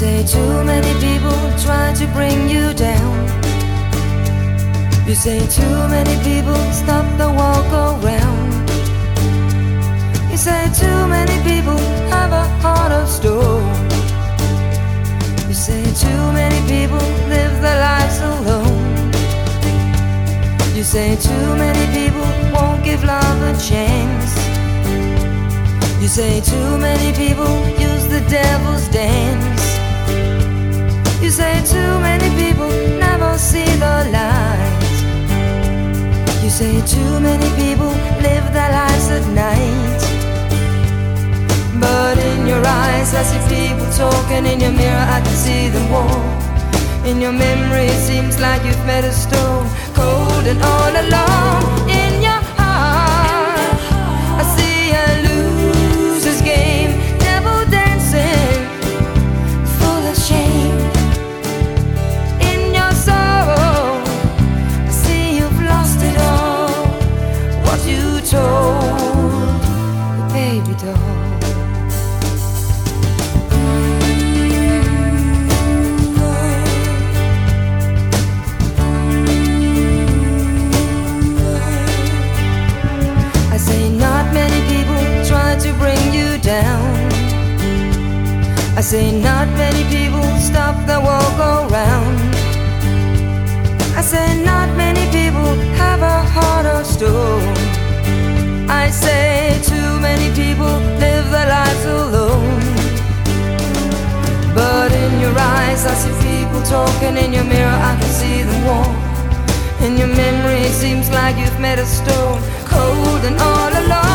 say too many people try to bring you down. You say too many people stop the walk around. You say too many people have a heart of stone. You say too many people live their lives alone. You say too many people won't give love a chance. You say too many people use the devil's dance. You say too many people never see the light. You say too many people live their lives at night. But in your eyes I see people talking, in your mirror I can see them walk. In your memory it seems like you've met a stone, cold and all alone. In your heart I see a loser's game, devil dancing, full of shame. In your sorrow I see you've lost it all, what you told the baby doll. I say not many people stop the walk around. I say not many people have a heart of stone. I say too many people live their lives alone. But in your eyes I see people talking, in your mirror I can see them walk. In your memory it seems like you've met a stone, cold and all alone.